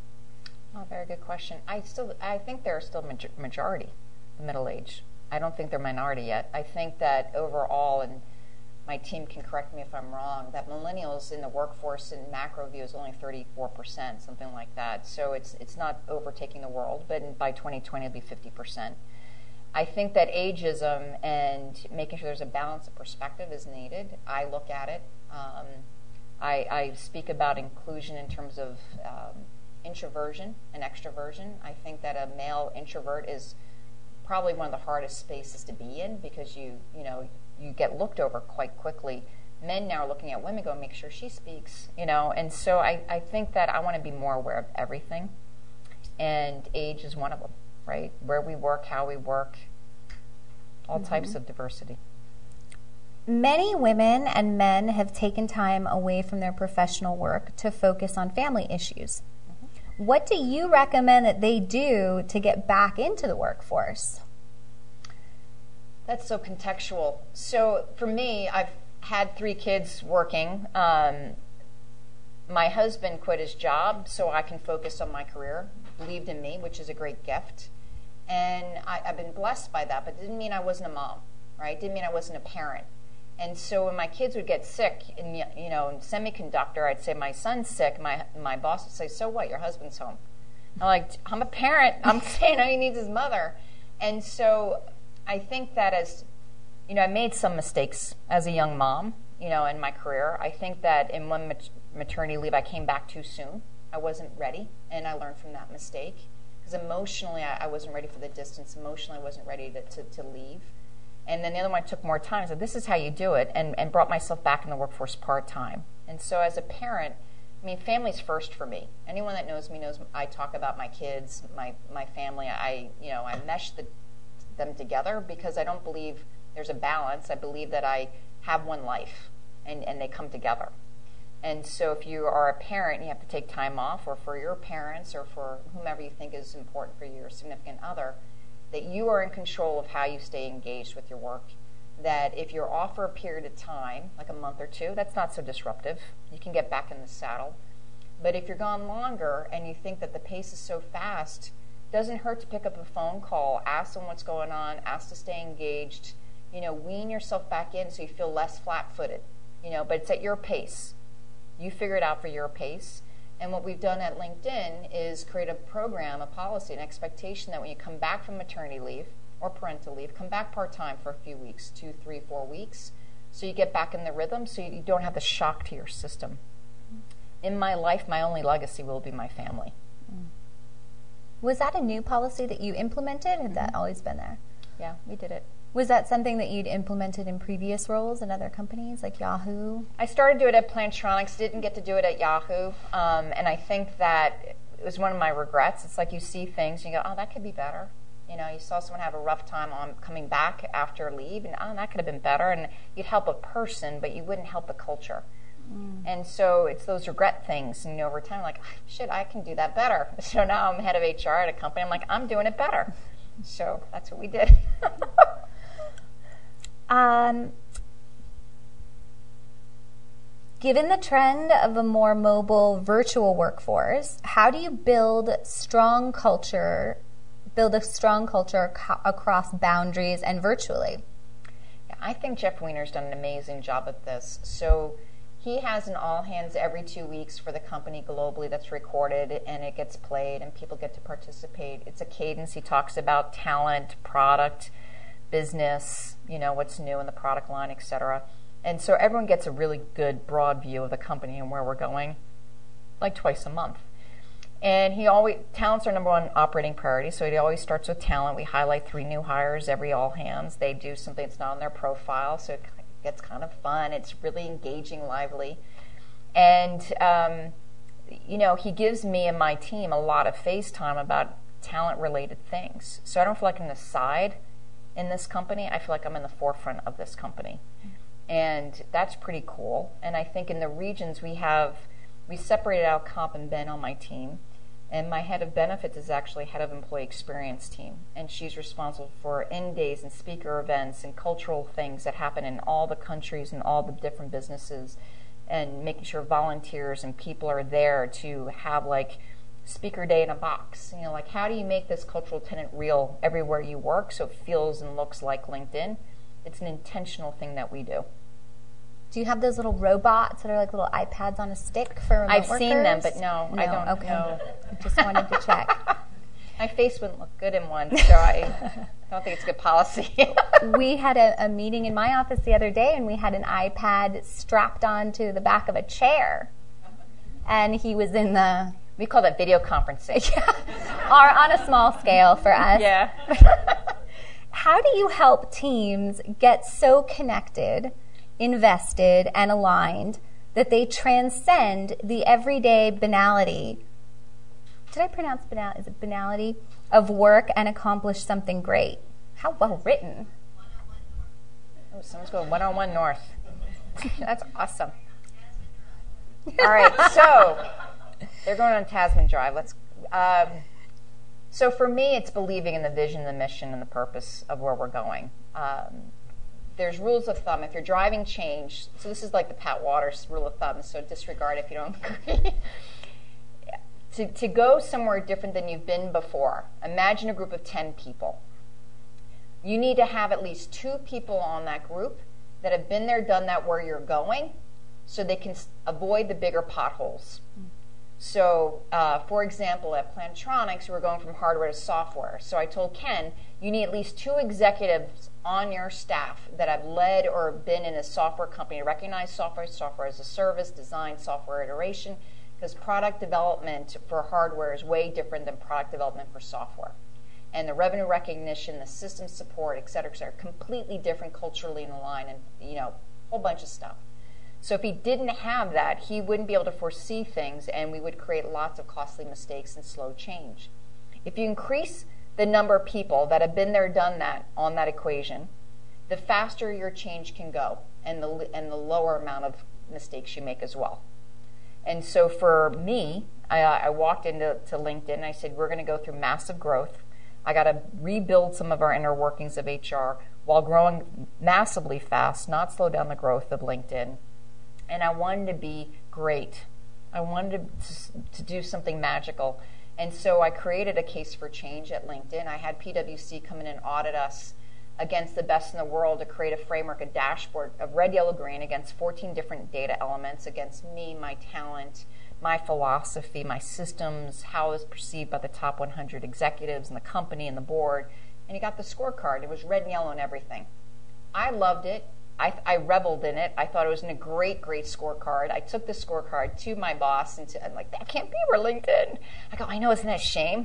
Oh, very good question. I still, I think they're still major- majority, the middle age. I don't think they're minority yet. I think that overall, and my team can correct me if I'm wrong, that millennials in the workforce in macro view is only thirty-four percent, something like that. So it's it's not overtaking the world, but by twenty twenty it'll be fifty percent. I think that ageism and making sure there's a balance of perspective is needed. I look at it. Um, I, I speak about inclusion in terms of um, introversion and extroversion. I think that a male introvert is probably one of the hardest spaces to be in, because you you know you get looked over quite quickly. Men now are looking at women going, make sure she speaks, you know. And so I, I think that I want to be more aware of everything, and age is one of them, right? Where we work, how we work, all mm-hmm. types of diversity. Many women and men have taken time away from their professional work to focus on family issues. What do you recommend that they do to get back into the workforce? That's so contextual. So for me, I've had three kids working. Um, my husband quit his job so I can focus on my career, believed in me, which is a great gift. And I, I've been blessed by that, but it didn't mean I wasn't a mom, right? It didn't mean I wasn't a parent. And so when my kids would get sick, in, you know, in semiconductor, I'd say, my son's sick. My my boss would say, so what? Your husband's home. I'm like, I'm a parent. I'm saying all he needs is mother. And so I think that as, you know, I made some mistakes as a young mom, you know, in my career. I think that in one mat- maternity leave, I came back too soon. I wasn't ready, and I learned from that mistake. Because emotionally, I, I wasn't ready for the distance. Emotionally, I wasn't ready to, to, to leave. And then the other one took more time. So this is how you do it, and, and brought myself back in the workforce part-time. And so as a parent, I mean, family's first for me. Anyone that knows me knows I talk about my kids, my, my family. I, you know, I mesh the, them together because I don't believe there's a balance. I believe that I have one life, and, and they come together. And so if you are a parent, you have to take time off, or for your parents, or for whomever you think is important for you, your significant other, that you are in control of how you stay engaged with your work. That if you're off for a period of time, like a month or two, that's not so disruptive. You can get back in the saddle. But if you're gone longer and you think that the pace is so fast, it doesn't hurt to pick up a phone call, ask them what's going on, ask to stay engaged, you know, wean yourself back in so you feel less flat-footed, you know, but it's at your pace. You figure it out for your pace. And what we've done at LinkedIn is create a program, a policy, an expectation that when you come back from maternity leave or parental leave, come back part-time for a few weeks, two, three, four weeks, so you get back in the rhythm so you don't have the shock to your system. In my life, my only legacy will be my family. Was that a new policy that you implemented, or had that always been there? Yeah, we did it. Was that something that you'd implemented in previous roles in other companies, like Yahoo? I started to do it at Plantronics, didn't get to do it at Yahoo, um, and I think that it was one of my regrets. It's like you see things, and you go, oh, that could be better. You know, you saw someone have a rough time on coming back after leave, and oh, that could have been better, and you'd help a person, but you wouldn't help the culture. Mm. And so it's those regret things, and you know, over time, like, oh, shit, I can do that better. So now I'm head of H R at a company, I'm like, I'm doing it better. So that's what we did. Um, given the trend of a more mobile virtual workforce, how do you build strong culture, build a strong culture co- across boundaries and virtually? Yeah, I think Jeff Weiner's done an amazing job at this. So he has an all hands every two weeks for the company globally that's recorded, and it gets played and people get to participate. It's a cadence. He talks about talent, product, business, you know, what's new in the product line, et cetera. And so everyone gets a really good broad view of the company and where we're going, like twice a month. And he always, talent's our number one operating priority, so he always starts with talent. We highlight three new hires every all hands. They do something that's not on their profile, so it gets kind of fun. It's really engaging, lively. And, um, you know, he gives me and my team a lot of face time about talent-related things. So I don't feel like I'm the side in this company. I feel like I'm in the forefront of this company. And that's pretty cool. And I think in the regions we have, we separated out comp and ben on my team. And my head of benefits is actually head of employee experience team. And she's responsible for end days and speaker events and cultural things that happen in all the countries and all the different businesses, and making sure volunteers and people are there to have like speaker day in a box. You know, like how do you make this cultural tenant real everywhere you work so it feels and looks like LinkedIn? It's an intentional thing that we do. Do you have those little robots that are like little iPads on a stick for remote I've workers? seen them, but no, no I don't okay. know. I just wanted to check. My face wouldn't look good in one, so I don't think it's good policy. We had a, a meeting in my office the other day, and we had an iPad strapped onto the back of a chair. And he was in the... We call that video conferencing. Or on a small scale for us. Yeah. How do you help teams get so connected, invested, and aligned that they transcend the everyday banality? Did I pronounce banality? Is it banality? Of work and accomplish something great. How well written. Oh, someone's going one-on-one north. That's awesome. All right, so they're going on Tasman Drive. Let's. Um, so for me, it's believing in the vision, the mission, and the purpose of where we're going. Um, there's rules of thumb. If you're driving change, so this is like the Pat Waters rule of thumb, so disregard if you don't agree. to, to go somewhere different than you've been before, imagine a group of ten people. You need to have at least two people on that group that have been there, done that where you're going, so they can avoid the bigger potholes. Mm. So, uh, for example, at Plantronics, we were going from hardware to software. So I told Ken, you need at least two executives on your staff that have led or been in a software company, recognize software, software as a service, design, software iteration, because product development for hardware is way different than product development for software. And the revenue recognition, the system support, et cetera, et cetera, completely different culturally in the line, and, you know, a whole bunch of stuff. So if he didn't have that, he wouldn't be able to foresee things, and we would create lots of costly mistakes and slow change. If you increase the number of people that have been there, done that on that equation, the faster your change can go, and the and the lower amount of mistakes you make as well. And so for me, I, I walked into to LinkedIn, and I said, we're going to go through massive growth. I got to rebuild some of our inner workings of H R while growing massively fast, not slow down the growth of LinkedIn. And I wanted to be great I wanted to, to do something magical. And so I created a case for change at LinkedIn. I had P W C come in and audit us against the best in the world to create a framework, a dashboard of red, yellow, green against fourteen different data elements, against me, my talent, my philosophy, my systems, how I was perceived by the top one hundred executives in the company and the board. And he got the scorecard. It was red and yellow and everything. I loved it. I, I reveled in it. I thought it was a great, great scorecard. I took the scorecard to my boss and to, I'm like, that can't be where LinkedIn. I go, I know, isn't that a shame?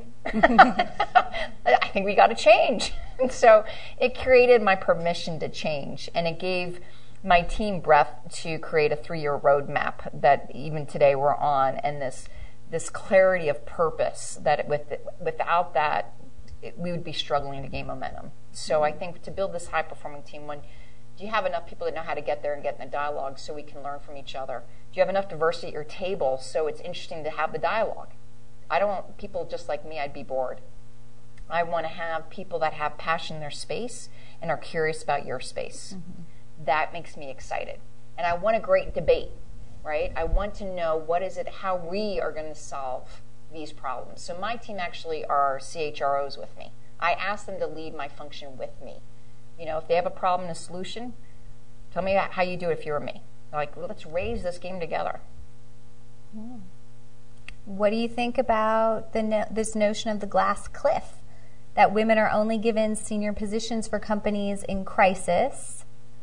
I think we got to change. And so it created my permission to change, and it gave my team breath to create a three-year roadmap that even today we're on, and this this clarity of purpose that with without that, it, we would be struggling to gain momentum. So I think to build this high-performing team, when do you have enough people that know how to get there and get in the dialogue so we can learn from each other? Do you have enough diversity at your table so it's interesting to have the dialogue? I don't want people just like me. I'd be bored. I want to have people that have passion in their space and are curious about your space. Mm-hmm. That makes me excited. And I want a great debate, right? I want to know what is it, how we are going to solve these problems. So my team actually are C H R Os with me. I ask them to lead my function with me. You know, if they have a problem and a solution, tell me how you do it if you were me. They're like, well, let's raise this game together. Hmm. What do you think about the no- this notion of the glass cliff, that women are only given senior positions for companies in crisis?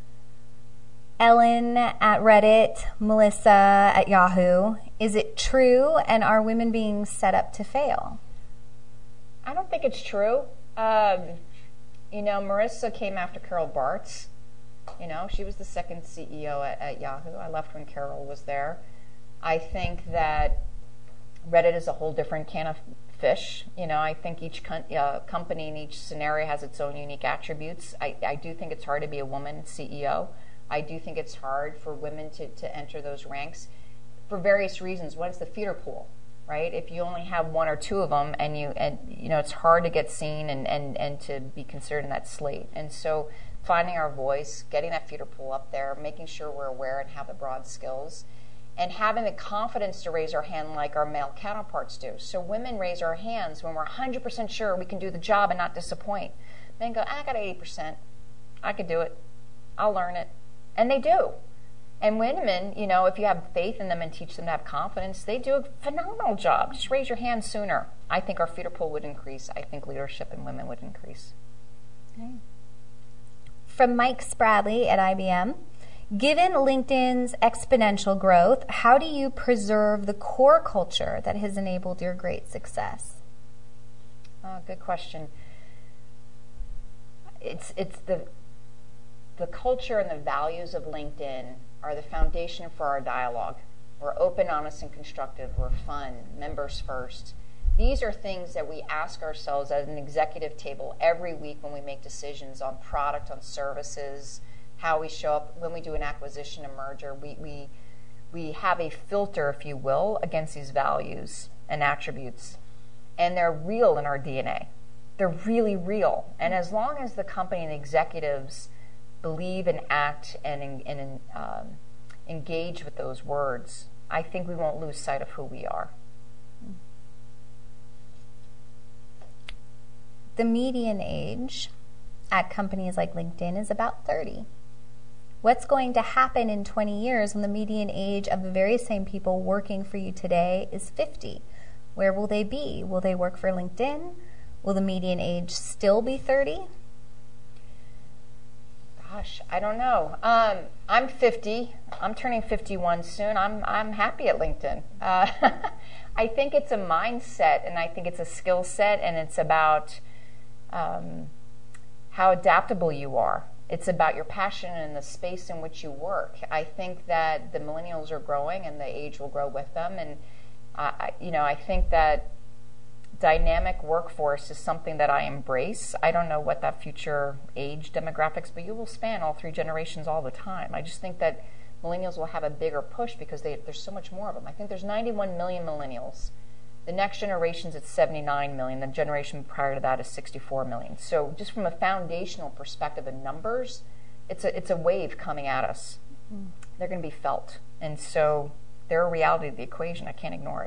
Ellen at Reddit, Melissa at Yahoo. Is it true, and are women being set up to fail? I don't think it's true. Um, you know, Marissa came after Carol Bartz. You know, she was the second C E O at, at Yahoo. I left when Carol was there. I think that Reddit is a whole different can of fish. You know, I think each con- uh, company in each scenario has its own unique attributes. I, I do think it's hard to be a woman C E O. I do think it's hard for women to, to enter those ranks for various reasons. One is the feeder pool, right? If you only have one or two of them, and you and you know, it's hard to get seen and, and, and to be considered in that slate. And so finding our voice, getting that feeder pool up there, making sure we're aware and have the broad skills, and having the confidence to raise our hand like our male counterparts do. So women raise our hands when we're one hundred percent sure we can do the job and not disappoint. Men go, I got eighty percent. I could do it. I'll learn it. And they do. And women, you know, if you have faith in them and teach them to have confidence, they do a phenomenal job. Just raise your hand sooner. I think our feeder pool would increase. I think leadership in women would increase. Okay. From Mike Spradley at I B M, given LinkedIn's exponential growth, how do you preserve the core culture that has enabled your great success? Oh, good question. It's it's the the culture and the values of LinkedIn are the foundation for our dialogue. We're open, honest, and constructive. We're fun, members first. These are things that we ask ourselves at an executive table every week when we make decisions on product, on services, how we show up when we do an acquisition, a merger. We we we have a filter, if you will, against these values and attributes. And they're real in our D N A. They're really real. And as long as the company and executives believe and act and, and um, engage with those words, I think we won't lose sight of who we are. The median age at companies like LinkedIn is about thirty. What's going to happen in twenty years when the median age of the very same people working for you today is fifty? Where will they be? Will they work for LinkedIn? Will the median age still be thirty? Gosh, I don't know. Um, I'm fifty. I'm turning fifty-one soon. I'm I'm happy at LinkedIn. Uh, I think it's a mindset, and I think it's a skill set, and it's about um, how adaptable you are. It's about your passion and the space in which you work. I think that the millennials are growing, and the age will grow with them. And I, you know, I think that dynamic workforce is something that I embrace. I don't know what that future age demographics, but you will span all three generations all the time. I just think that millennials will have a bigger push because they, there's so much more of them. I think there's ninety-one million millennials. The next generation's at seventy-nine million. The generation prior to that is sixty-four million. So just from a foundational perspective of numbers, it's a it's a wave coming at us. Mm. They're going to be felt. And so they're a reality of the equation. I can't ignore it.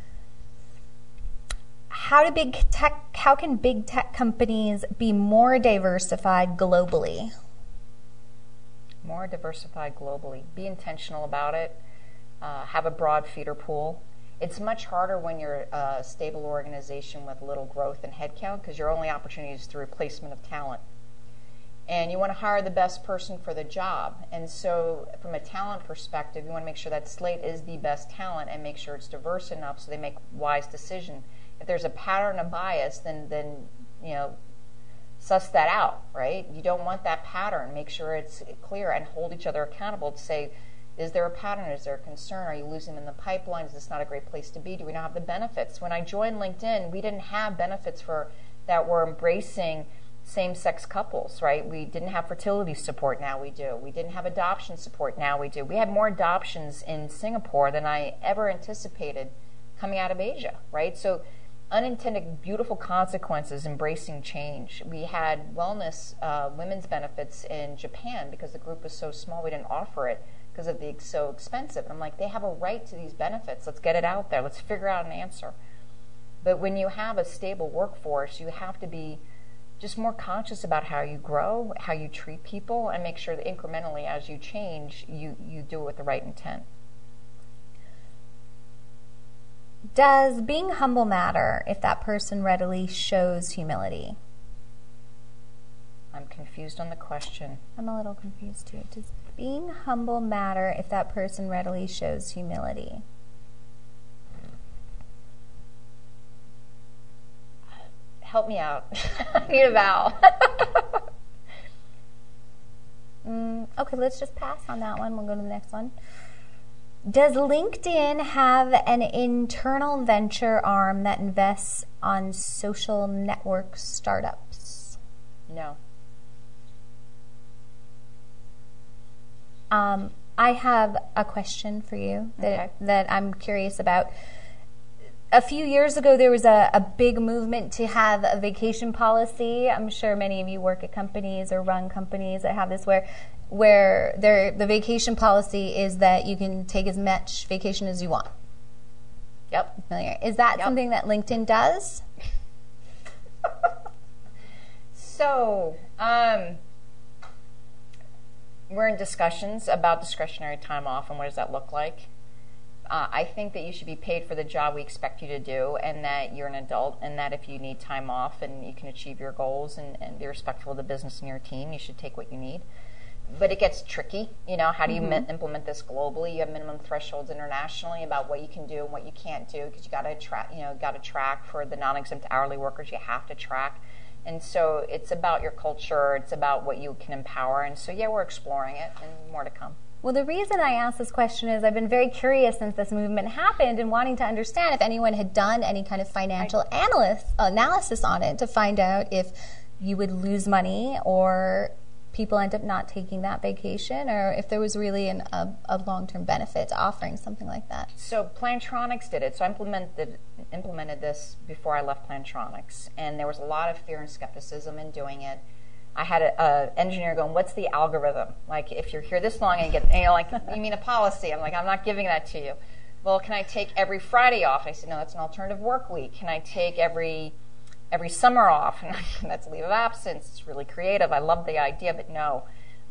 How do big tech, how can big tech companies be more diversified globally? More diversified globally. Be intentional about it. Uh, have a broad feeder pool. It's much harder when you're a stable organization with little growth in headcount because your only opportunity is the replacement of talent. And you want to hire the best person for the job. And so from a talent perspective, you want to make sure that slate is the best talent and make sure it's diverse enough so they make wise decisions. If there's a pattern of bias, then, then you know, suss that out, right? You don't want that pattern. Make sure it's clear and hold each other accountable to say, is there a pattern? Is there a concern? Are you losing them in the pipeline? Is this not a great place to be? Do we not have the benefits? When I joined LinkedIn, we didn't have benefits for that were embracing same-sex couples, right? We didn't have fertility support. Now we do. We didn't have adoption support. Now we do. We had more adoptions in Singapore than I ever anticipated coming out of Asia, right? So unintended beautiful consequences, embracing change. We had wellness, uh, women's benefits in Japan because the group was so small we didn't offer it because of the so expensive. I'm like, they have a right to these benefits. Let's get it out there. Let's figure out an answer. But when you have a stable workforce, you have to be just more conscious about how you grow, how you treat people, and make sure that incrementally as you change, you, you do it with the right intent. Does being humble matter if that person readily shows humility? I'm confused on the question. I'm a little confused too. Does being humble matter if that person readily shows humility? Help me out. I need a vowel. mm, okay, let's just pass on that one. We'll go to the next one. Does LinkedIn have an internal venture arm that invests on social network startups? No. Um, I have a question for you that okay. that I'm curious about. A few years ago, there was a, a big movement to have a vacation policy. I'm sure many of you work at companies or run companies that have this where where the vacation policy is that you can take as much vacation as you want. Yep. Familiar. Is that yep. something that LinkedIn does? So, um, we're in discussions about discretionary time off and what does that look like. Uh, I think that you should be paid for the job we expect you to do and that you're an adult and that if you need time off and you can achieve your goals and, and be respectful of the business and your team, you should take what you need. But it gets tricky. You know, how do you mm-hmm. mi- implement this globally? You have minimum thresholds internationally about what you can do and what you can't do because you got to track. You know, got to track for the non-exempt hourly workers. You have to track, and so it's about your culture. It's about what you can empower. And so, yeah, we're exploring it, and more to come. Well, the reason I asked this question is I've been very curious since this movement happened and wanting to understand if anyone had done any kind of financial I, analyst, analysis on it to find out if you would lose money or people end up not taking that vacation or if there was really an, a, a long-term benefit to offering something like that. So Plantronics did it. So I implemented, implemented this before I left Plantronics, and there was a lot of fear and skepticism in doing it. I had an engineer going, what's the algorithm? Like, if you're here this long and you get, you know, like, you mean a policy? I'm like, I'm not giving that to you. Well, can I take every Friday off? I said, no, that's an alternative work week. Can I take every every summer off? And that's a leave of absence. It's really creative. I love the idea, but no.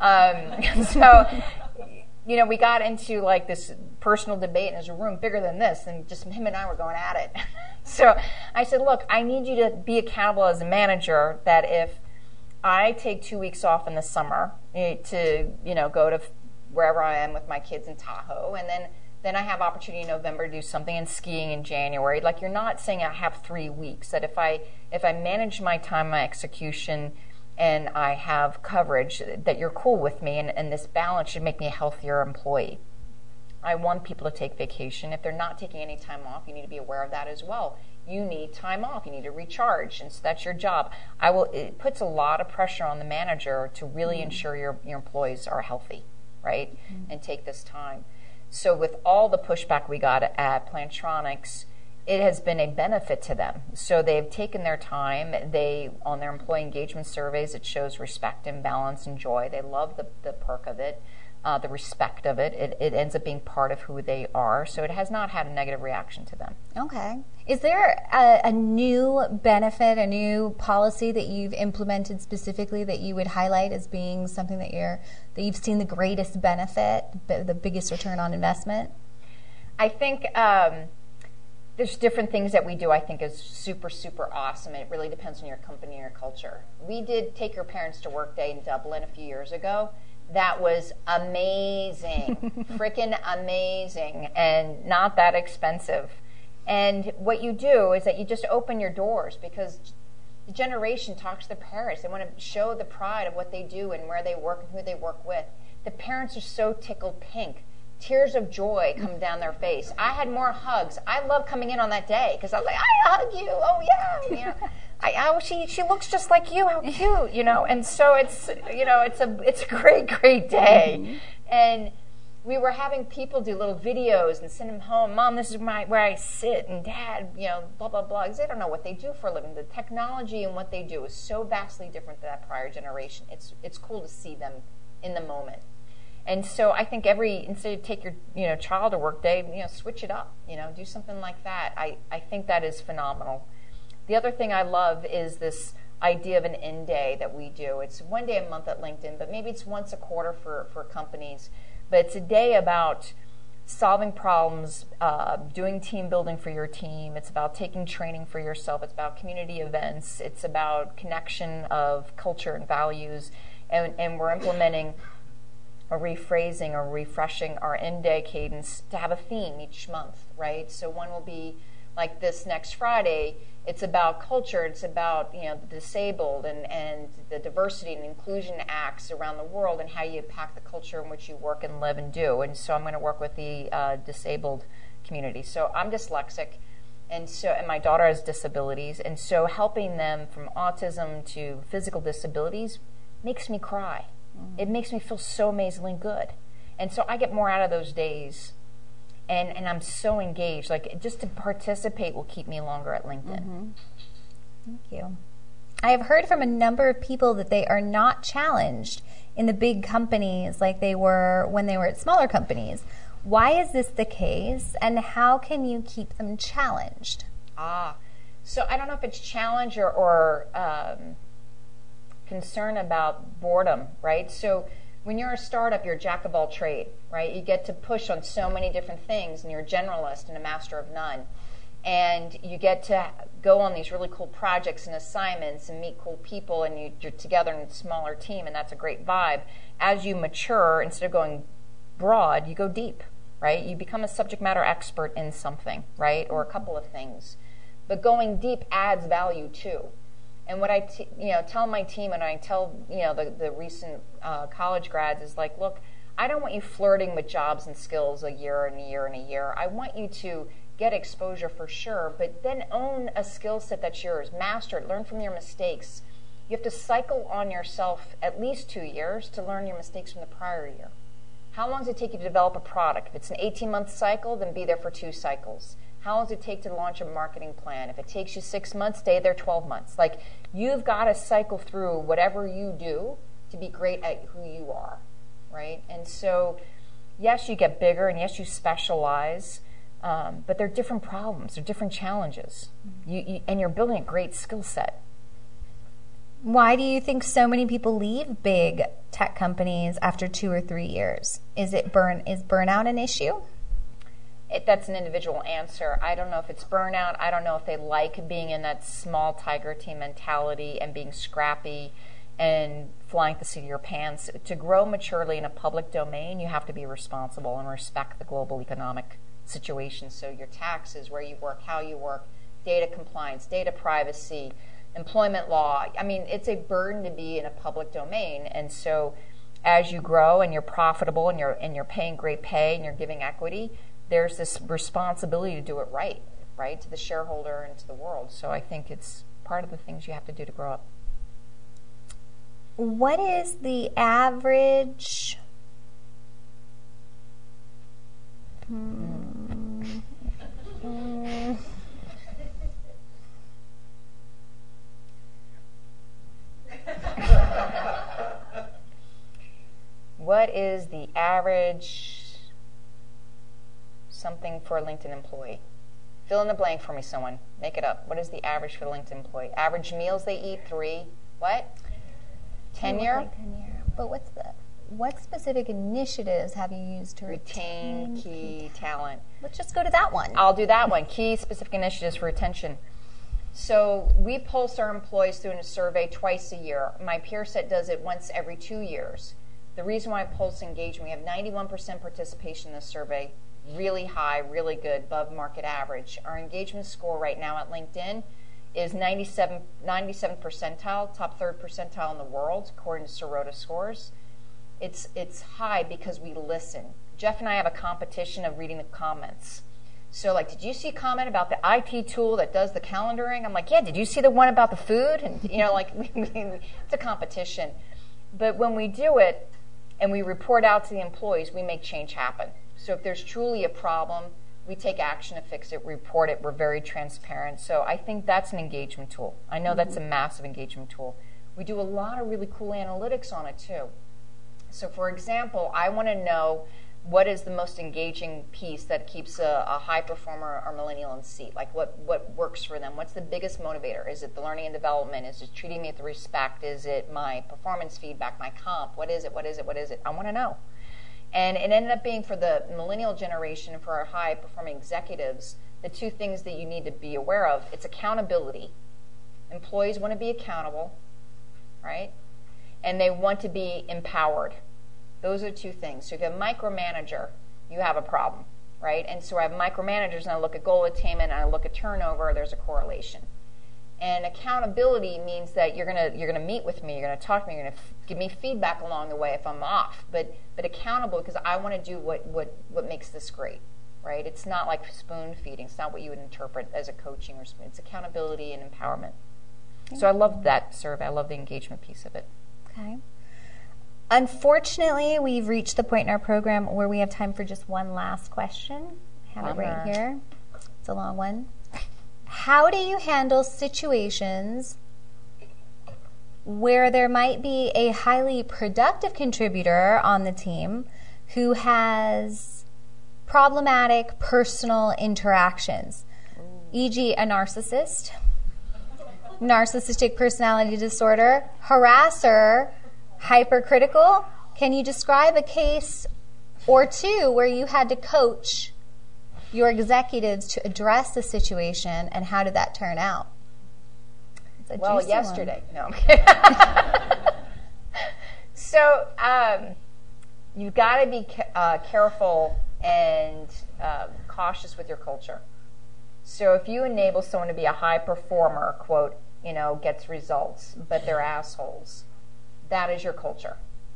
Um, so, you know, we got into, like, this personal debate, and there's a room bigger than this, and just him and I were going at it. So I said, look, I need you to be accountable as a manager that if I take two weeks off in the summer to, you know, go to wherever I am with my kids in Tahoe, and then, then I have opportunity in November to do something and skiing in January. Like, you're not saying I have three weeks. That if I if I manage my time, my execution, and I have coverage, that you're cool with me, and, and this balance should make me a healthier employee. I want people to take vacation. If they're not taking any time off, you need to be aware of that as well. You need time off. You need to recharge, and so that's your job. I will. It puts a lot of pressure on the manager to really mm-hmm. ensure your, your employees are healthy, right, mm-hmm. and take this time. So with all the pushback we got at Plantronics, it has been a benefit to them. So they've taken their time. They, on their employee engagement surveys, it shows respect and balance and joy. They love the, the perk of it. uh, the respect of it. it. It ends up being part of who they are. So it has not had a negative reaction to them. Okay. Is there a, a new benefit, a new policy that you've implemented specifically that you would highlight as being something that you're that you've seen the greatest benefit, the biggest return on investment? I think um, there's different things that we do I think is super, super awesome. It really depends on your company and your culture. We did Take Your Parents to Work Day in Dublin a few years ago. That was amazing, freaking amazing, and not that expensive. And what you do is that you just open your doors, because the generation talks to their parents. They want to show the pride of what they do and where they work and who they work with. The parents are so tickled pink. Tears of joy come down their face. I had more hugs. I love coming in on that day because I was like, I hug you. Oh yeah, you know. I, oh, she she looks just like you. How cute, you know. And so it's you know it's a it's a great great day, mm-hmm. and we were having people do little videos and send them home. Mom, this is my where I sit, and Dad, you know, blah blah blah. Because they don't know what they do for a living. The technology and what they do is so vastly different than that prior generation. It's it's cool to see them in the moment. And so I think every, instead of take your, you know, child to work day, you know, switch it up, you know, do something like that. I, I think that is phenomenal. The other thing I love is this idea of an end day that we do. It's one day a month at LinkedIn, but maybe it's once a quarter for, for companies. But it's a day about solving problems, uh, doing team building for your team. It's about taking training for yourself. It's about community events. It's about connection of culture and values. And, and we're implementing or rephrasing or refreshing our end day cadence to have a theme each month, right? So one will be like this next Friday. It's about culture. It's about, you know, the disabled and, and the diversity and inclusion acts around the world and how you impact the culture in which you work and live and do. And so I'm going to work with the uh, disabled community. So I'm dyslexic, and so and my daughter has disabilities, and so helping them from autism to physical disabilities makes me cry. It makes me feel so amazingly good. And so I get more out of those days. And, and I'm so engaged. Like, just to participate will keep me longer at LinkedIn. Mm-hmm. Thank you. I have heard from a number of people that they are not challenged in the big companies like they were when they were at smaller companies. Why is this the case? And how can you keep them challenged? Ah, so I don't know if it's challenge or... or um, concern about boredom, right? So when you're a startup, you're a jack of all trade, right? You get to push on so many different things, and you're a generalist and a master of none. And you get to go on these really cool projects and assignments and meet cool people, and you, you're together in a smaller team, and that's a great vibe. As you mature, instead of going broad, you go deep, right? You become a subject matter expert in something, right? Or a couple of things. But going deep adds value too. And what I, t- you know, tell my team, and I tell, you know, the, the recent uh, college grads is like, look, I don't want you flirting with jobs and skills a year and a year and a year. I want you to get exposure for sure, but then own a skill set that's yours. Master it. Learn from your mistakes. You have to cycle on yourself at least two years to learn your mistakes from the prior year. How long does it take you to develop a product? If it's an eighteen-month cycle, then be there for two cycles. How long does it take to launch a marketing plan? If it takes you six months, stay there twelve months. Like, you've got to cycle through whatever you do to be great at who you are, right? And so, yes, you get bigger, and yes, you specialize, um, but they're different problems. They're different challenges. You, you, and you're building a great skill set. Why do you think so many people leave big tech companies after two or three years? Is it burn? Is burnout an issue? It, that's an individual answer. I don't know if it's burnout. I don't know if they like being in that small tiger team mentality and being scrappy and flying at the seat of your pants. To grow maturely in a public domain, you have to be responsible and respect the global economic situation. So your taxes, where you work, how you work, data compliance, data privacy, employment law. I mean, it's a burden to be in a public domain. And so as you grow and you're profitable and you're, and you're paying great pay and you're giving equity, there's this responsibility to do it right, right, to the shareholder and to the world. So I think it's part of the things you have to do to grow up. What is the average... Hmm. Mm. What what is the average something for a LinkedIn employee? Fill in the blank for me, someone. Make it up. What is the average for the LinkedIn employee? Average meals they eat, three. What? Tenure? Like tenure. But what's the, what specific initiatives have you used to retain, retain key talent? Let's just go to that one. I'll do that one. Key specific initiatives for retention. So we pulse our employees through a survey twice a year. My peer set does it once every two years. The reason why I pulse engagement, we have ninety-one percent participation in this survey. Really high, really good, above market average. Our engagement score right now at LinkedIn is ninety-seven, ninety-seven percentile, top third percentile in the world, according to Sirota scores. It's, it's high because we listen. Jeff and I have a competition of reading the comments. So, like, did you see a comment about the I T tool that does the calendaring? I'm like, yeah, did you see the one about the food? And, you know, like, it's a competition. But when we do it and we report out to the employees, we make change happen. So if there's truly a problem, we take action to fix it, report it. We're very transparent. So I think that's an engagement tool. I know mm-hmm. that's a massive engagement tool. We do a lot of really cool analytics on it, too. So, for example, I want to know what is the most engaging piece that keeps a, a high performer or millennial in seat? Like, what, what works for them? What's the biggest motivator? Is it the learning and development? Is it treating me with respect? Is it my performance feedback, my comp? What is it? What is it? What is it? I want to know. And it ended up being for the millennial generation, for our high-performing executives, the two things that you need to be aware of. It's accountability. Employees want to be accountable, right? And they want to be empowered. Those are two things. So if you have a micromanager, you have a problem, right? And so I have micromanagers, and I look at goal attainment, and I look at turnover, there's a correlation. And accountability means that you're gonna you're gonna meet with me, you're gonna talk to me, you're gonna f- give me feedback along the way if I'm off. But but accountable because I want to do what, what what makes this great, right? It's not like spoon feeding. It's not what you would interpret as a coaching or spoon. It's accountability and empowerment. So I love that survey. I love the engagement piece of it. Okay. Unfortunately, we've reached the point in our program where we have time for just one last question. I have Bummer. it right here. It's a long one. How do you handle situations where there might be a highly productive contributor on the team who has problematic personal interactions, for example a narcissist, narcissistic personality disorder, harasser, hypercritical? Can you describe a case or two where you had to coach your executives to address the situation, and how did that turn out? Well, yesterday. One. No, I'm kidding. So um, you've got to be ca- uh, careful and uh, cautious with your culture. So if you enable someone to be a high performer, quote, you know, gets results, but they're assholes, that is your culture.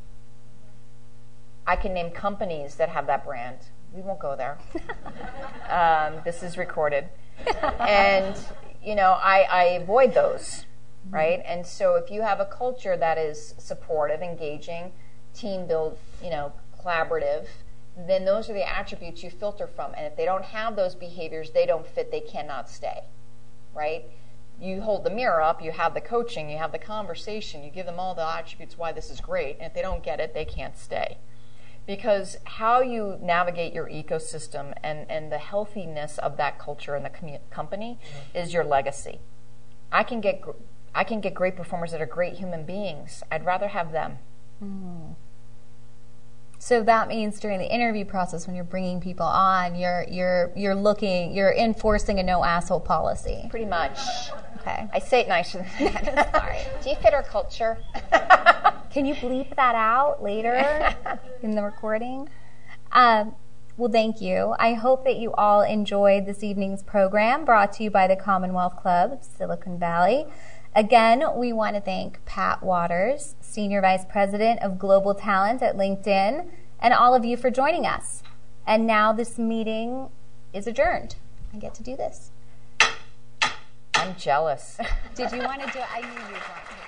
I can name companies that have that brand. We won't go there. um, this is recorded. And, you know, I, I avoid those, right? And so if you have a culture that is supportive, engaging, team build, you know, collaborative, then those are the attributes you filter from. And if they don't have those behaviors, they don't fit, they cannot stay, right? You hold the mirror up, you have the coaching, you have the conversation, you give them all the attributes why this is great, and if they don't get it, they can't stay. Because how you navigate your ecosystem and, and the healthiness of that culture and the commu- company is your legacy. I can get gr- I can get great performers that are great human beings. I'd rather have them. Mm. So that means during the interview process, when you're bringing people on, you're you're you're looking, you're enforcing a no asshole policy. Pretty much. Okay. I say it nicer than that. Sorry. Do you fit our culture? Can you bleep that out later in the recording? Um, well, thank you. I hope that you all enjoyed this evening's program brought to you by the Commonwealth Club of Silicon Valley. Again, we want to thank Pat Waters, Senior Vice President of Global Talent at LinkedIn, and all of you for joining us. And now this meeting is adjourned. I get to do this. I'm jealous. Did you want to do it? I knew you were going to.